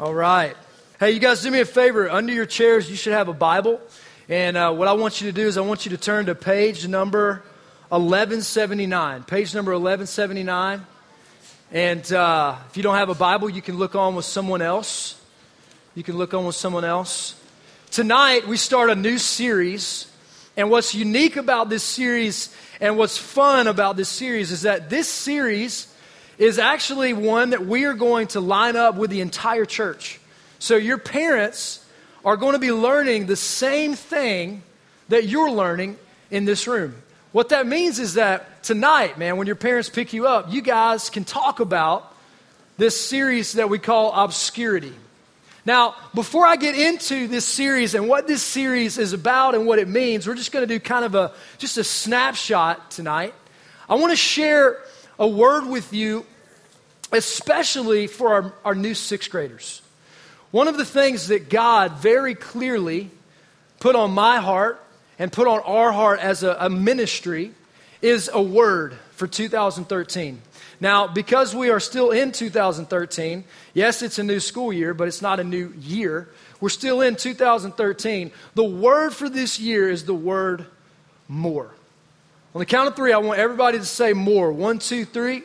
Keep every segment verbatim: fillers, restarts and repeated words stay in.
All right. Hey, you guys, do me a favor. Under your chairs, you should have a Bible. And uh, what I want you to do is I want you to turn to page number eleven seventy-nine. Page number eleven seventy-nine. And uh, if you don't have a Bible, you can look on with someone else. You can look on with someone else. Tonight, we start a new series. And what's unique about this series and what's fun about this series is that this series is actually one that we are going to line up with the entire church. So your parents are going to be learning the same thing that you're learning in this room. What that means is that tonight, man, when your parents pick you up, you guys can talk about this series that we call Obscurity. Now, before I get into this series and what this series is about and what it means, we're just going to do kind of a just a snapshot tonight. I want to share a word with you, especially for our, our new sixth graders. One of the things that God very clearly put on my heart and put on our heart as a, a ministry is a word for two thousand thirteen. Now, because we are still in two thousand thirteen, yes, it's a new school year, but it's not a new year. We're still in two thousand thirteen. The word for this year is the word more. On the count of three, I want everybody to say more. One, two, three.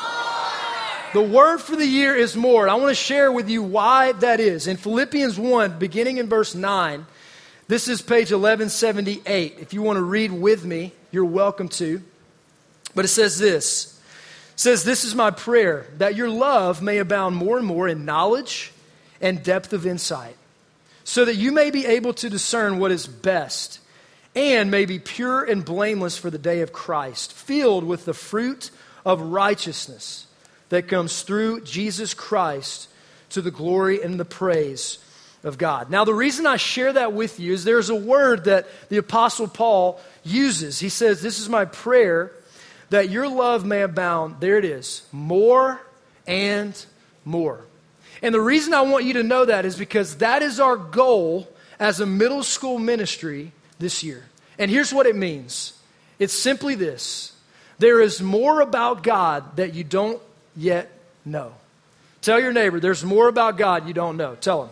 The word for the year is more. And I want to share with you why that is. In Philippians one, beginning in verse nine, this is page eleven seventy-eight. If you want to read with me, you're welcome to. But it says this. It says, "This is my prayer, that your love may abound more and more in knowledge and depth of insight, so that you may be able to discern what is best and may be pure and blameless for the day of Christ, filled with the fruit of righteousness that comes through Jesus Christ to the glory and the praise of God." Now, the reason I share that with you is there's a word that the Apostle Paul uses. He says, "This is my prayer, that your love may abound," there it is, "more and more." And the reason I want you to know that is because that is our goal as a middle school ministry this year. And here's what it means. It's simply this. There is more about God that you don't yet know. Tell your neighbor, there's more about God you don't know. Tell him.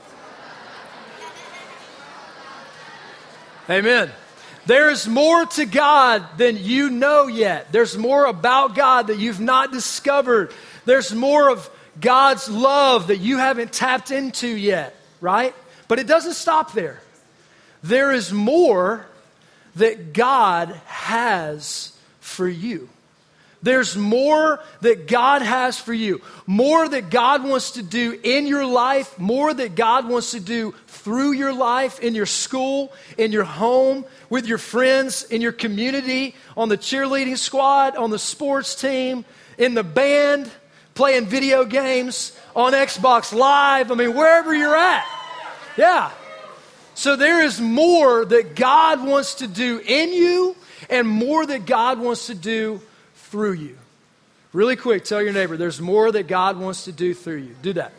Amen. There's more to God than you know yet. There's more about God that you've not discovered. There's more of God's love that you haven't tapped into yet, right? But it doesn't stop there. There is more that God has for you. There's more that God has for you. More that God wants to do in your life. More that God wants to do through your life, in your school, in your home, with your friends, in your community, on the cheerleading squad, on the sports team, in the band, playing video games, on Xbox Live. I mean, wherever you're at. Yeah. So there is more that God wants to do in you and more that God wants to do through you. Really quick, tell your neighbor, there's more that God wants to do through you. Do that.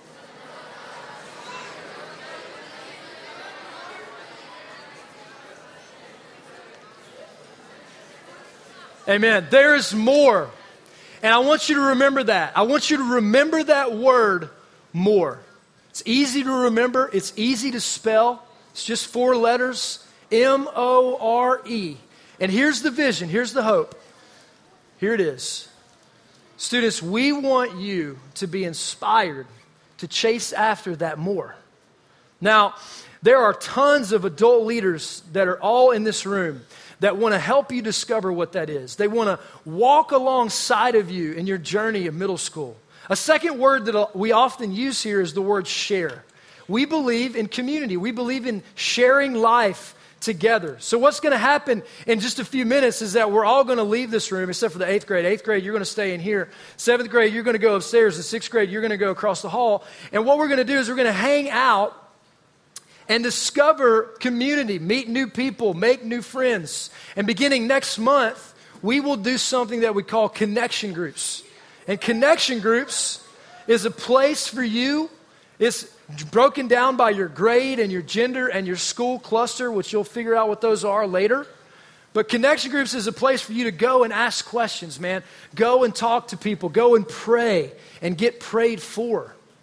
Amen. There is more. And I want you to remember that. I want you to remember that word, more. It's easy to remember. It's easy to spell. It's just four letters, M O R E. And here's the vision. Here's the hope. Here it is. Students, we want you to be inspired to chase after that more. Now, there are tons of adult leaders that are all in this room that want to help you discover what that is. They want to walk alongside of you in your journey of middle school. A second word that we often use here is the word share. We believe in community. We believe in sharing life together. So what's going to happen in just a few minutes is that we're all going to leave this room except for the eighth grade. Eighth grade, you're going to stay in here. Seventh grade, you're going to go upstairs. The sixth grade, you're going to go across the hall. And what we're going to do is we're going to hang out and discover community, meet new people, make new friends. And beginning next month, we will do something that we call connection groups. And connection groups is a place for you. It's broken down by your grade and your gender and your school cluster, which you'll figure out what those are later. But connection groups is a place for you to go and ask questions, man. Go and talk to people. Go and pray and get prayed for.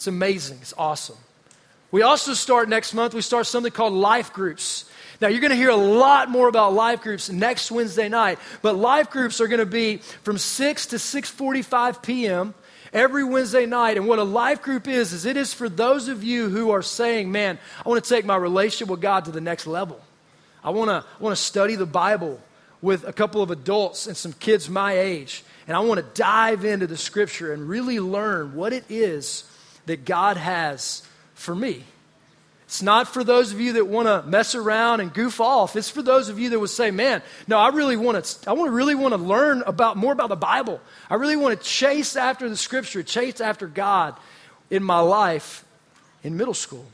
It's amazing. It's awesome. We also start next month, we start something called life groups. Now, you're going to hear a lot more about life groups next Wednesday night, but life groups are going to be from six to six forty-five p.m. every Wednesday night. And what a life group is, is it is for those of you who are saying, man, I want to take my relationship with God to the next level. I want to, I want to study the Bible with a couple of adults and some kids my age. And I want to dive into the Scripture and really learn what it is that God has for me. It's not for those of you that want to mess around and goof off. It's for those of you that would say, man, no, I really want to, I want to really want to learn about more about the Bible. I really want to chase after the Scripture, chase after God in my life in middle school.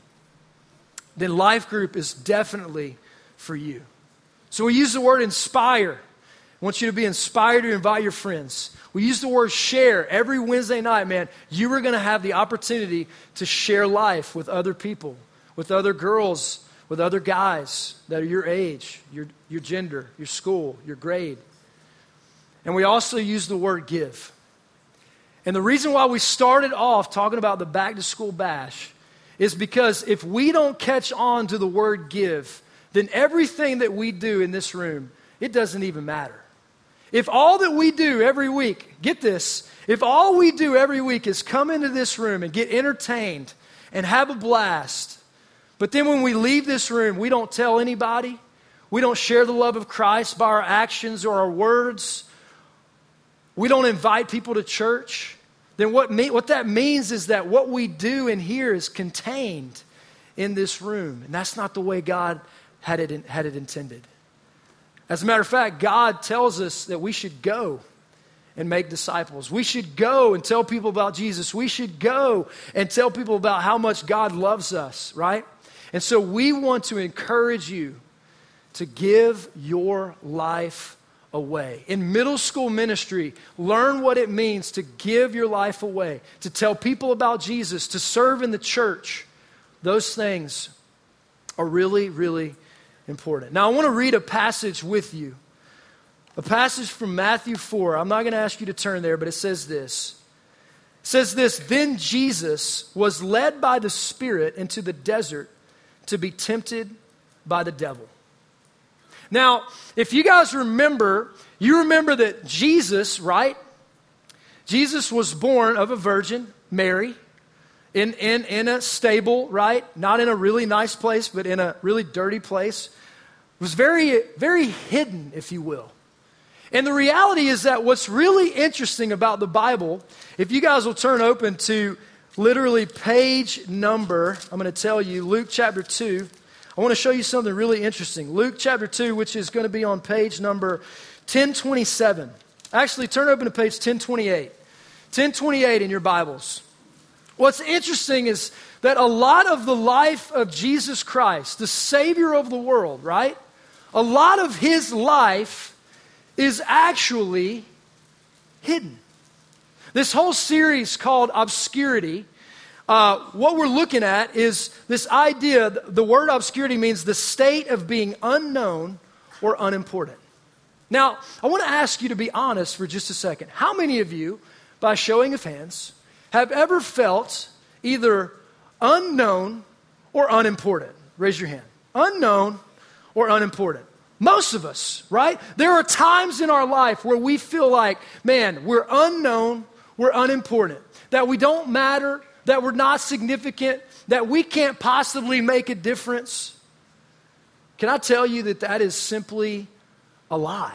Then life group is definitely for you. So we use the word inspire. I want you to be inspired to invite your friends. We use the word share. Every Wednesday night, man, you are going to have the opportunity to share life with other people, with other girls, with other guys that are your age, your, your gender, your school, your grade. And we also use the word give. And the reason why we started off talking about the back to school bash is because if we don't catch on to the word give, then everything that we do in this room, it doesn't even matter. If all that we do every week, get this, if all we do every week is come into this room and get entertained and have a blast, but then when we leave this room, we don't tell anybody, we don't share the love of Christ by our actions or our words, we don't invite people to church, then what, me, what that means is that what we do in here is contained in this room. And that's not the way God had it, in, had it intended. As a matter of fact, God tells us that we should go and make disciples. We should go and tell people about Jesus. We should go and tell people about how much God loves us, right? And so we want to encourage you to give your life away. In middle school ministry, learn what it means to give your life away, to tell people about Jesus, to serve in the church. Those things are really, really important. Now, I want to read a passage with you. A passage from Matthew four. I'm not going to ask you to turn there, but it says this. It says this, then Jesus was led by the Spirit into the desert to be tempted by the devil. Now, if you guys remember, you remember that Jesus, right? Jesus was born of a virgin, Mary, in, in, in a stable, right? Not in a really nice place, but in a really dirty place. It was very, very hidden, if you will. And the reality is that what's really interesting about the Bible, if you guys will turn open to literally page number, I'm going to tell you, Luke chapter two. I want to show you something really interesting. Luke chapter two, which is going to be on page number ten twenty-seven. Actually, turn open to page ten twenty-eight. ten twenty-eight in your Bibles. What's interesting is that a lot of the life of Jesus Christ, the Savior of the world, right? A lot of his life is actually hidden. This whole series called Obscurity, uh, what we're looking at is this idea, the word obscurity means the state of being unknown or unimportant. Now, I want to ask you to be honest for just a second. How many of you, by showing of hands, have ever felt either unknown or unimportant? Raise your hand. Unknown or unimportant. Most of us, right? There are times in our life where we feel like, man, we're unknown, we're unimportant, that we don't matter, that we're not significant, that we can't possibly make a difference. Can I tell you that that is simply a lie?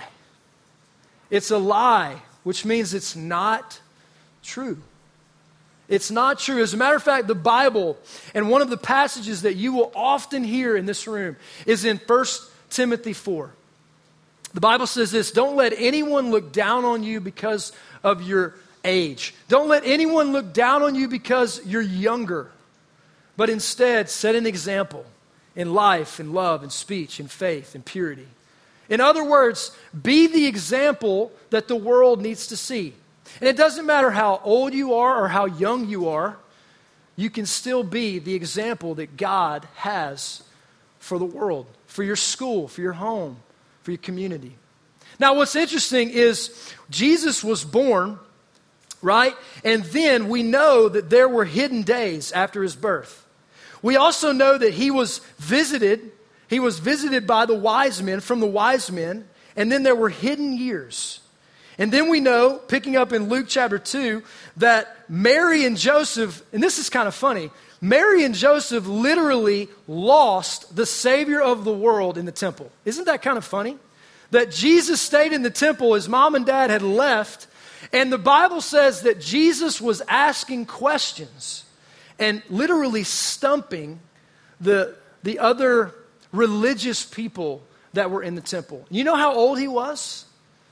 It's a lie, which means it's not true. It's not true. As a matter of fact, the Bible, and one of the passages that you will often hear in this room is in First Timothy four. The Bible says this, don't let anyone look down on you because of your age. Don't let anyone look down on you because you're younger, but instead set an example in life, in love, in speech, in faith, in purity. In other words, be the example that the world needs to see. And it doesn't matter how old you are or how young you are, you can still be the example that God has for the world, for your school, for your home, for your community. Now, what's interesting is Jesus was born right? And then we know that there were hidden days after his birth. We also know that he was visited. He was visited by the wise men, from the wise men, and then there were hidden years. And then we know, picking up in Luke chapter two, that Mary and Joseph, and this is kind of funny, Mary and Joseph literally lost the Savior of the world in the temple. Isn't that kind of funny? That Jesus stayed in the temple, his mom and dad had left, and the Bible says that Jesus was asking questions and literally stumping the, the other religious people that were in the temple. You know how old he was?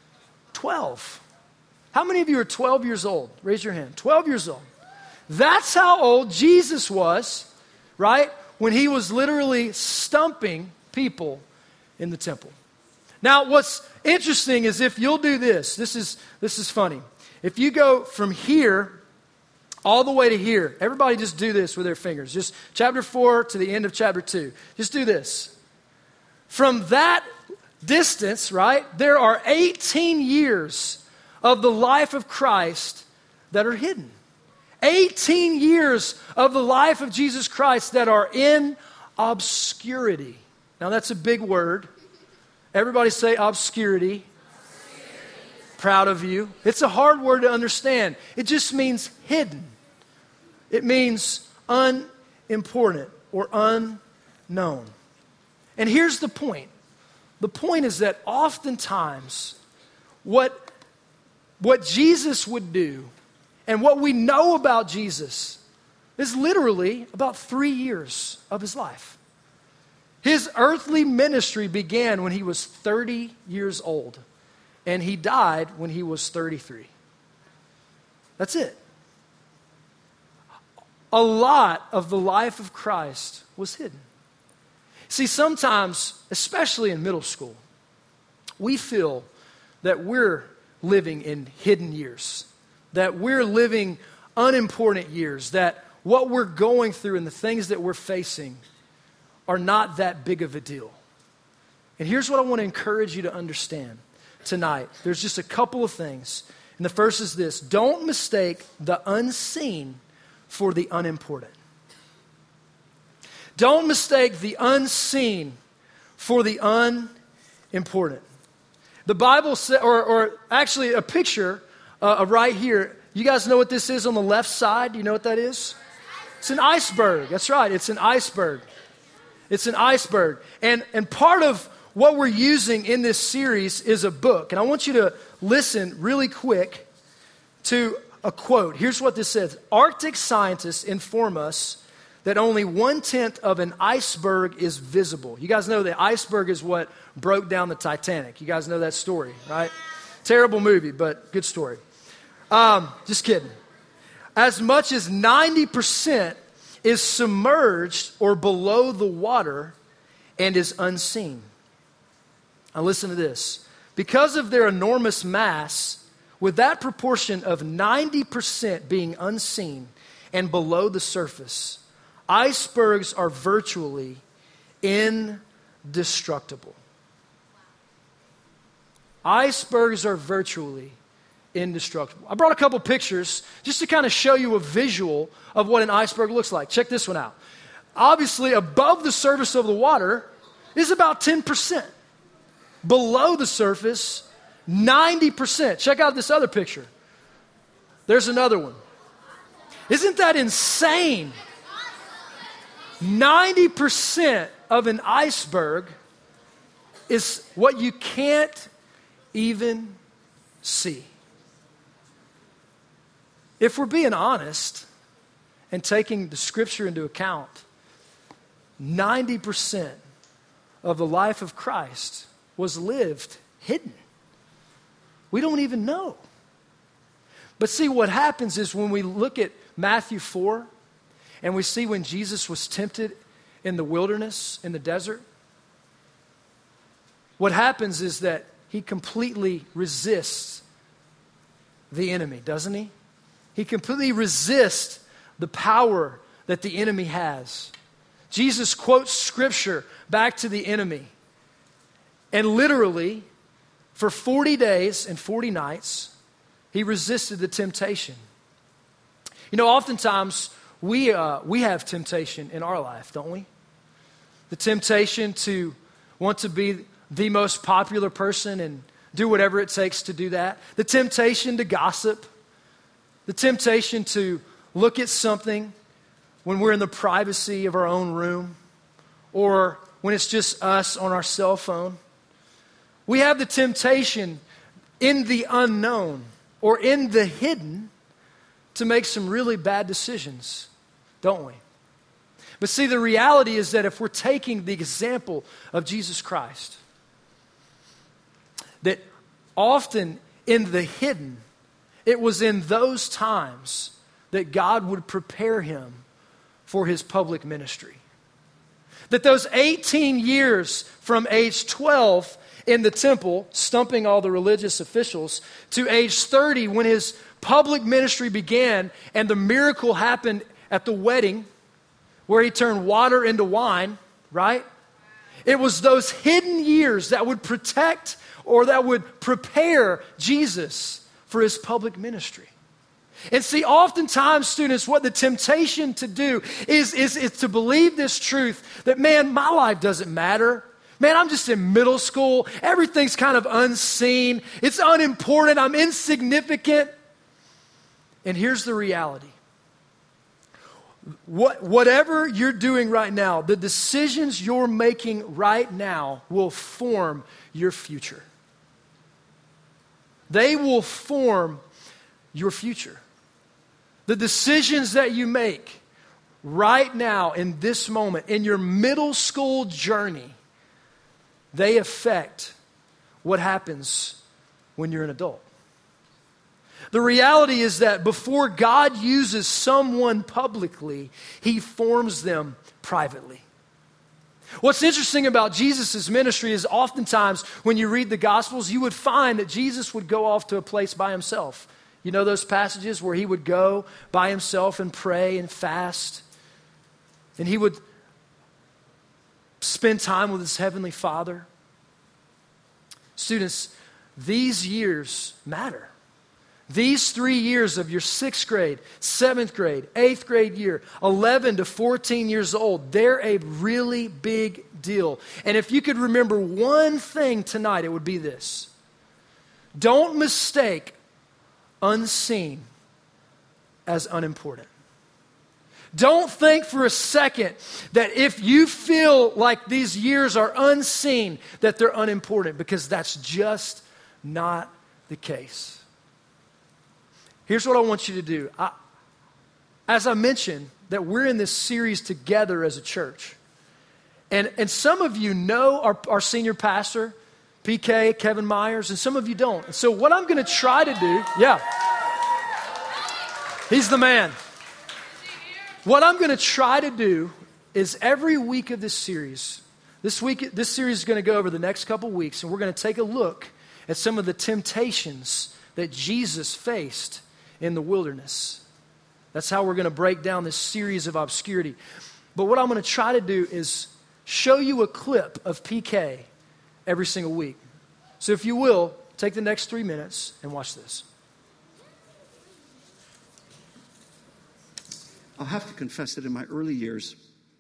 twelve. How many of you are twelve years old? Raise your hand. twelve years old. That's how old Jesus was, right? When he was literally stumping people in the temple. Now, what's interesting is if you'll do this, this is, this is funny. If you go from here all the way to here, everybody just do this with their fingers. Just chapter four to the end of chapter two. Just do this. From that distance, right, there are eighteen years of the life of Christ that are hidden. eighteen years of the life of Jesus Christ that are in obscurity. Now that's a big word. Everybody say obscurity. Obscurity. Proud of you. It's a hard word to understand. It just means hidden. It means unimportant or unknown. And here's the point. The point is that oftentimes what, what Jesus would do and what we know about Jesus is literally about three years of his life. His earthly ministry began when he was thirty years old, and he died when he was thirty-three. That's it. A lot of the life of Christ was hidden. See, sometimes, especially in middle school, we feel that we're living in hidden years, that we're living unimportant years, that what we're going through and the things that we're facing are not that big of a deal. And here's what I want to encourage you to understand tonight. There's just a couple of things. And the first is this: don't mistake the unseen for the unimportant. Don't mistake the unseen for the unimportant. The Bible says, or, or actually a picture uh, right here. You guys know what this is on the left side? Do you know what that is? It's an iceberg. That's right. It's an iceberg. It's an iceberg. And, and part of what we're using in this series is a book. And I want you to listen really quick to a quote. Here's what this says. Arctic scientists inform us that only one-tenth of an iceberg is visible. You guys know the iceberg is what broke down the Titanic. You guys know that story, right? Terrible movie, but good story. Um, just kidding. As much as ninety percent is submerged or below the water and is unseen. Now listen to this. Because of their enormous mass, with that proportion of ninety percent being unseen and below the surface, icebergs are virtually indestructible. Icebergs are virtually indestructible. I brought a couple pictures just to kind of show you a visual of what an iceberg looks like. Check this one out. Obviously, above the surface of the water is about ten percent. Below the surface, ninety percent. Check out this other picture. There's another one. Isn't that insane? ninety percent of an iceberg is what you can't even see. If we're being honest and taking the scripture into account, ninety percent of the life of Christ was lived hidden. We don't even know. But see, what happens is when we look at Matthew four and we see when Jesus was tempted in the wilderness, in the desert, what happens is that he completely resists the enemy, doesn't he? He completely resists the power that the enemy has. Jesus quotes scripture back to the enemy. And literally, for forty days and forty nights, he resisted the temptation. You know, oftentimes we, uh, we have temptation in our life, don't we? The temptation to want to be the most popular person and do whatever it takes to do that. The temptation to gossip. The temptation to look at something when we're in the privacy of our own room, or when it's just us on our cell phone. We have the temptation in the unknown or in the hidden to make some really bad decisions, don't we? But see, the reality is that if we're taking the example of Jesus Christ, that often in the hidden, it was in those times that God would prepare him for his public ministry. That those eighteen years from age twelve in the temple, stumping all the religious officials, to age thirty when his public ministry began and the miracle happened at the wedding where he turned water into wine, right? It was those hidden years that would protect or that would prepare Jesus for his public ministry. And see, oftentimes, students, what the temptation to do is, is, is to believe this truth that, man, my life doesn't matter. Man, I'm just in middle school. Everything's kind of unseen. It's unimportant. I'm insignificant. And here's the reality. What, whatever you're doing right now, the decisions you're making right now will form your future. They will form your future. The decisions that you make right now in this moment, in your middle school journey, they affect what happens when you're an adult. The reality is that before God uses someone publicly, he forms them privately. What's interesting about Jesus' ministry is oftentimes when you read the Gospels, you would find that Jesus would go off to a place by himself. You know those passages where he would go by himself and pray and fast, and he would spend time with his heavenly Father. Students, these years matter. These three years of your sixth grade, seventh grade, eighth grade year, eleven to fourteen years old, they're a really big deal. And if you could remember one thing tonight, it would be this. Don't mistake unseen as unimportant. Don't think for a second that if you feel like these years are unseen, that they're unimportant, because that's just not the case. Here's what I want you to do. I, as I mentioned, that we're in this series together as a church. And, and some of you know our, our senior pastor, P K, Kevin Myers, and some of you don't. And so what I'm going to try to do, yeah, he's the man. What I'm going to try to do is every week of this series, this week, this series is going to go over the next couple weeks, and we're going to take a look at some of the temptations that Jesus faced in the wilderness. That's how we're going to break down this series of obscurity. But what I'm going to try to do is show you a clip of P K every single week. So if you will, take the next three minutes and watch this. I'll have to confess that in my early years,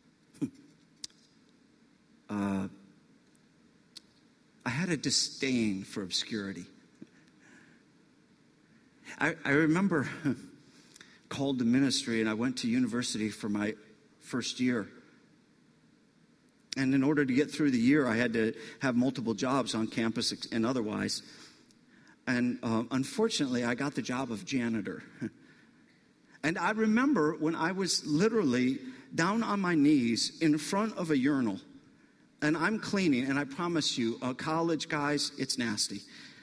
uh, I had a disdain for obscurity. I, I remember called to ministry, and I went to university for my first year. And in order to get through the year, I had to have multiple jobs on campus and otherwise. And uh, unfortunately, I got the job of janitor. And I remember when I was literally down on my knees in front of a urinal, and I'm cleaning, and I promise you, uh, college guys, it's nasty.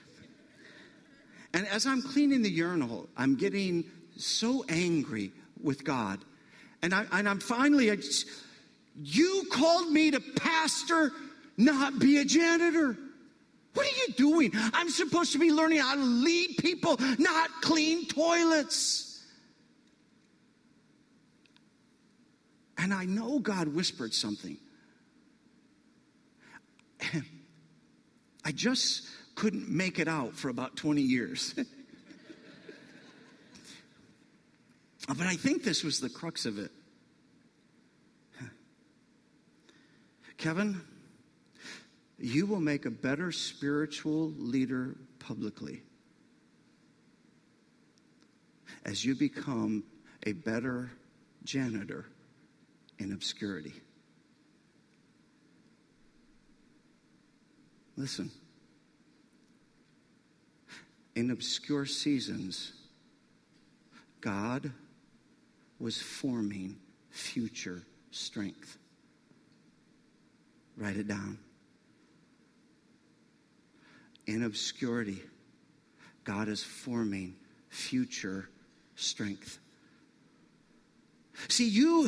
And as I'm cleaning the urinal, I'm getting so angry with God. And, I, and I'm finally, I just, you called me to pastor, not be a janitor. What are you doing? I'm supposed to be learning how to lead people, not clean toilets. And I know God whispered something. I just couldn't make it out for about twenty years. But I think this was the crux of it. Kevin, you will make a better spiritual leader publicly as you become a better janitor in obscurity. Listen, in obscure seasons, God was forming future strength. Write it down. In obscurity, God is forming future strength. See, you,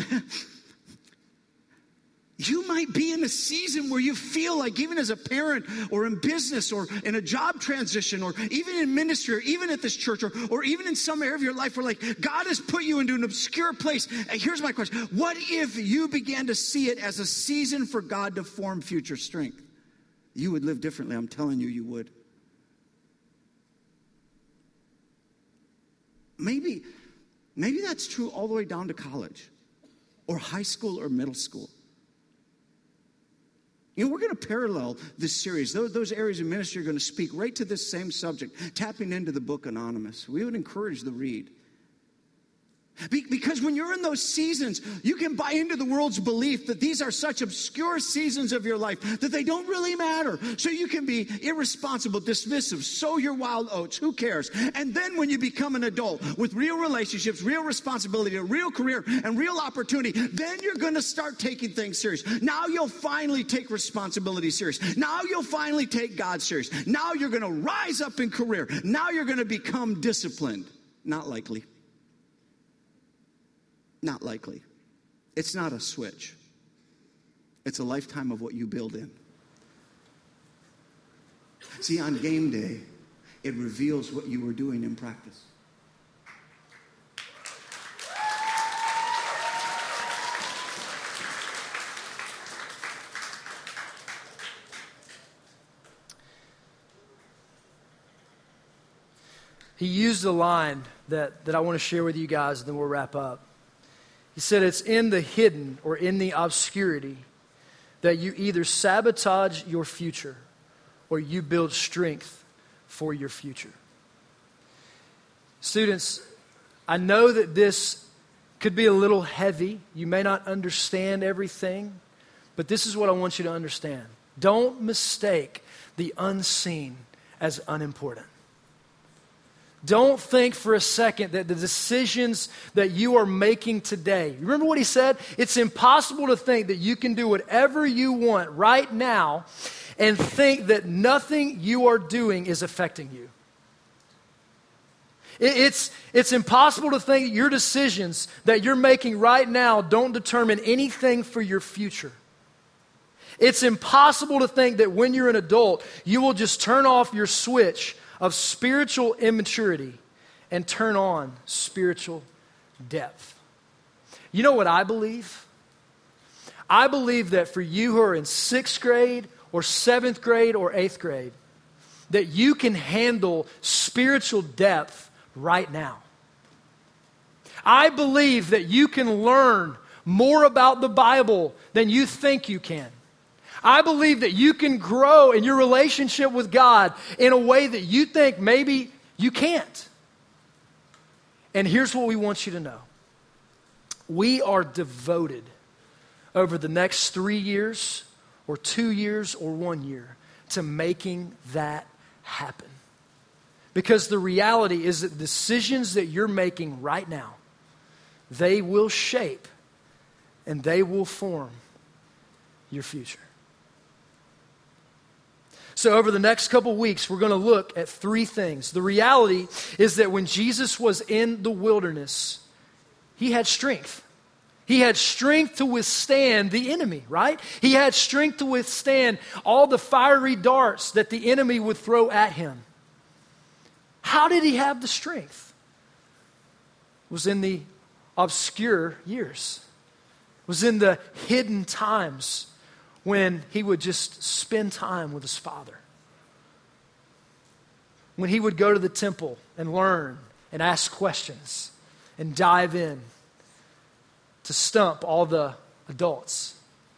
you might be in a season where you feel like, even as a parent or in business or in a job transition or even in ministry or even at this church or, or even in some area of your life where like God has put you into an obscure place. And here's my question. What if you began to see it as a season for God to form future strength? You would live differently. I'm telling you, you would. Maybe, maybe that's true all the way down to college or high school or middle school. You know, we're going to parallel this series. Those, those areas of ministry are going to speak right to this same subject, tapping into the book Anonymous. We would encourage the read. Be- because when you're in those seasons, you can buy into the world's belief that these are such obscure seasons of your life that they don't really matter. So you can be irresponsible, dismissive, sow your wild oats, who cares? And then when you become an adult with real relationships, real responsibility, a real career, and real opportunity, then you're going to start taking things serious. Now you'll finally take responsibility serious. Now you'll finally take God serious. Now you're going to rise up in career. Now you're going to become disciplined. Not likely. Not likely. It's not a switch. It's a lifetime of what you build in. See, on game day, it reveals what you were doing in practice. He used a line that, that I want to share with you guys, and then we'll wrap up. He said it's in the hidden or in the obscurity that you either sabotage your future or you build strength for your future. Students, I know that this could be a little heavy. You may not understand everything, but this is what I want you to understand. Don't mistake the unseen as unimportant. Don't think for a second that the decisions that you are making today, remember what he said? It's impossible to think that you can do whatever you want right now and think that nothing you are doing is affecting you. It's, it's impossible to think that your decisions that you're making right now don't determine anything for your future. It's impossible to think that when you're an adult, you will just turn off your switch of spiritual immaturity and turn on spiritual depth. You know what I believe? I believe that for you who are in sixth grade or seventh grade or eighth grade, that you can handle spiritual depth right now. I believe that you can learn more about the Bible than you think you can. I believe that you can grow in your relationship with God in a way that you think maybe you can't. And here's what we want you to know. We are devoted over the next three years or two years or one year to making that happen. Because the reality is that decisions that you're making right now, they will shape and they will form your future. So over the next couple weeks, we're going to look at three things. The reality is that when Jesus was in the wilderness, he had strength. He had strength to withstand the enemy, right? He had strength to withstand all the fiery darts that the enemy would throw at him. How did he have the strength? It was in the obscure years. It was in the hidden times when he would just spend time with his Father. When he would go to the temple and learn and ask questions. and dive in to stump all the adults.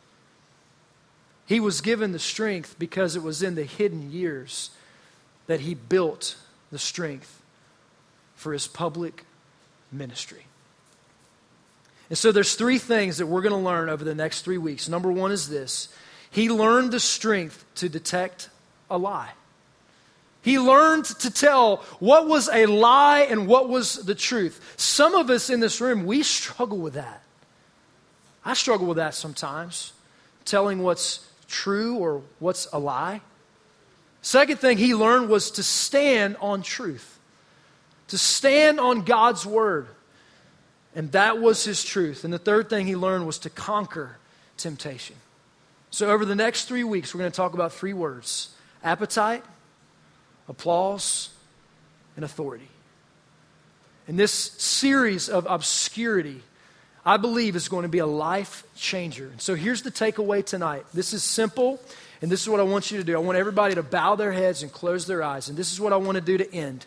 He was given the strength because it was in the hidden years that he built the strength for his public ministry. And so there's three things that we're going to learn over the next three weeks. Number one is this. He learned the strength to detect a lie. He learned to tell what was a lie and what was the truth. Some of us in this room, we struggle with that. I struggle with that sometimes, telling what's true or what's a lie. Second thing he learned was to stand on truth, to stand on God's word. And that was his truth. And the third thing he learned was to conquer temptation. So over the next three weeks, we're going to talk about three words: appetite, applause, and authority. And this series of obscurity, I believe, is going to be a life changer. And so here's the takeaway tonight. This is simple, and this is what I want you to do. I want everybody to bow their heads and close their eyes. And this is what I want to do to end.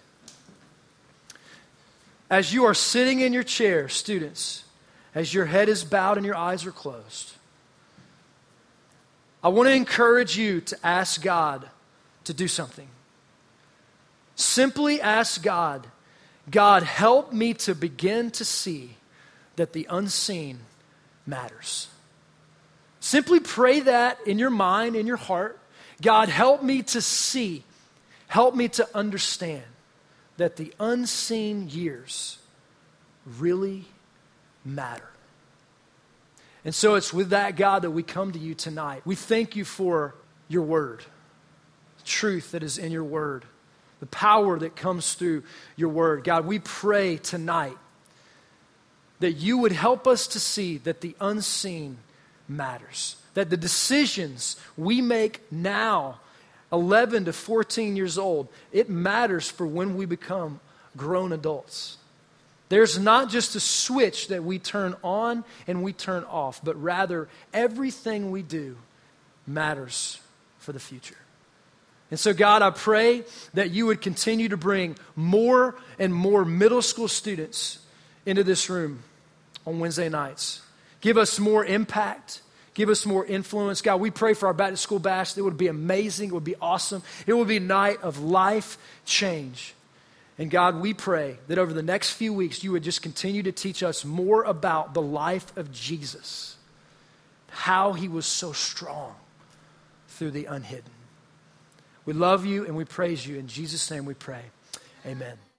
As you are sitting in your chair, students, as your head is bowed and your eyes are closed, I want to encourage you to ask God to do something. Simply ask God, God, help me to begin to see that the unseen matters. Simply pray that in your mind, in your heart. God, help me to see, help me to understand that the unseen years really matter. And so it's with that, God, that we come to you tonight. We thank you for your word, the truth that is in your word, the power that comes through your word. God, we pray tonight that you would help us to see that the unseen matters, that the decisions we make now, eleven to fourteen years old, it matters for when we become grown adults. There's not just a switch that we turn on and we turn off, but rather everything we do matters for the future. And so, God, I pray that you would continue to bring more and more middle school students into this room on Wednesday nights. Give us more impact. Give us more influence. God, we pray for our back to school bash. It would be amazing. It would be awesome. It would be a night of life change. And God, we pray that over the next few weeks, you would just continue to teach us more about the life of Jesus, how he was so strong through the unhidden. We love you and we praise you. In Jesus' name we pray. Amen.